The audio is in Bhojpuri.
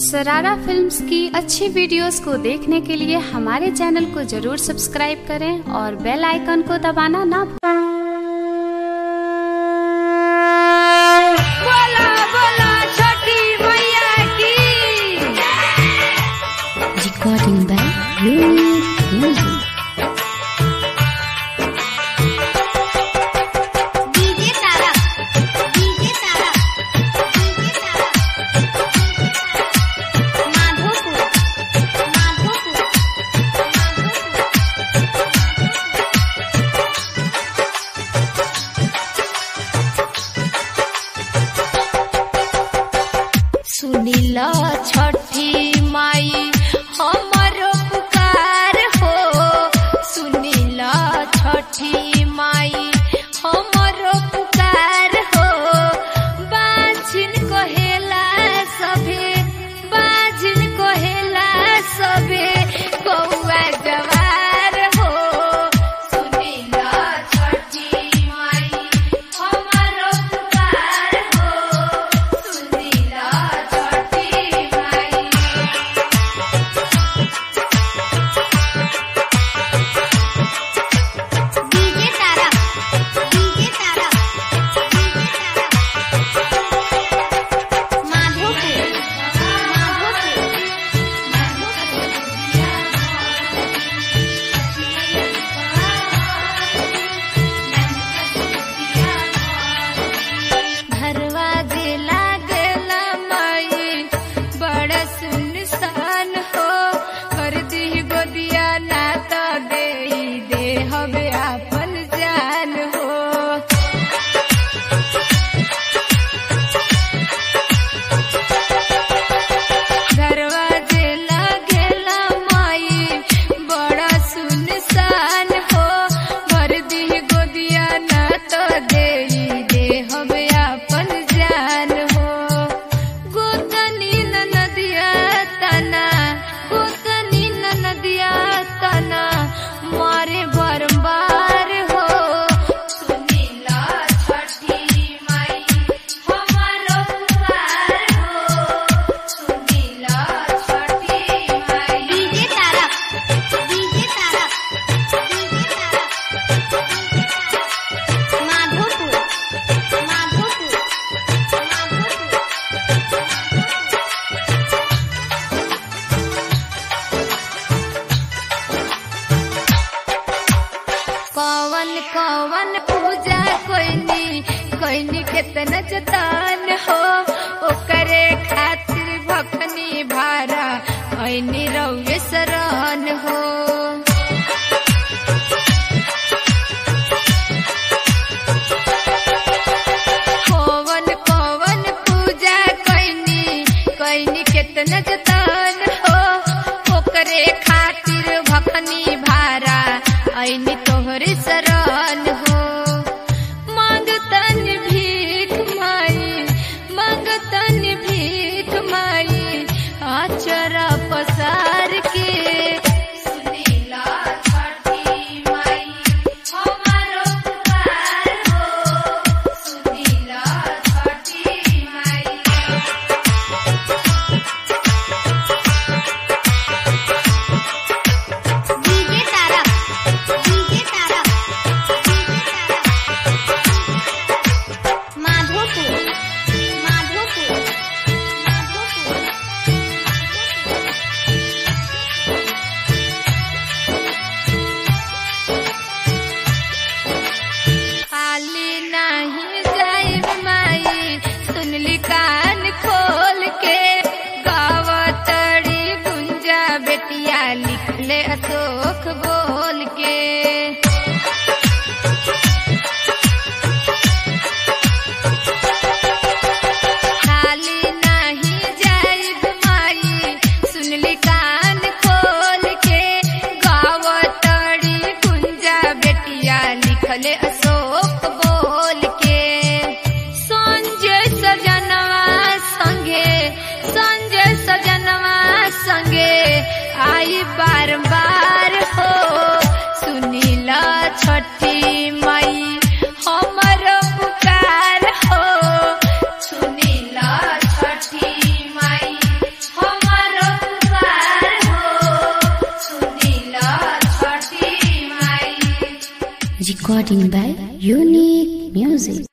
सरारा फिल्म्स की अच्छी वीडियोस को देखने के लिए हमारे चैनल को जरूर सब्सक्राइब करें और बेल आइकन को दबाना ना भूलें। बोला बोला छठी मैया की। Recording by unique music. सुनिला छठी माई हमरो पुकार हो, सुनिला छठी माई हमरो पुकार हो। बाझिन कहेला सभे, बाझिन कहेला सभे कौआ जवार हो। सुनिला छठी माई हमरो पुकार हो, सुनिला कौन पूजा कोइनी केतना जतन हो। ओकरे खातिर भखनी भारा ऐनी रउए शरण हो। कौन पूजा कोइनी केतना जतन हो। ओकरे खातिर भखनी भारा ऐनी तोहरे शरण हो। मांगतन भीख माई, मांगतन भीख माई आचरा पसार के। सुनिला छठी माई हमारो पुकार हो, सुनिला छठी माई। कान खोल के गावतड़ी गुंजा बेटिया लिखले अशोक बोल के। खाली नहीं जाइब माई सुनली कान खोल के गावतड़ी गुंजा बेटिया लिखले अशोक बोल के। सजनवा संगे आई बार हो। सुनिला छठी माई हमरो पुकार हो, सुनिला छठी माई हम Recording by Unique Music.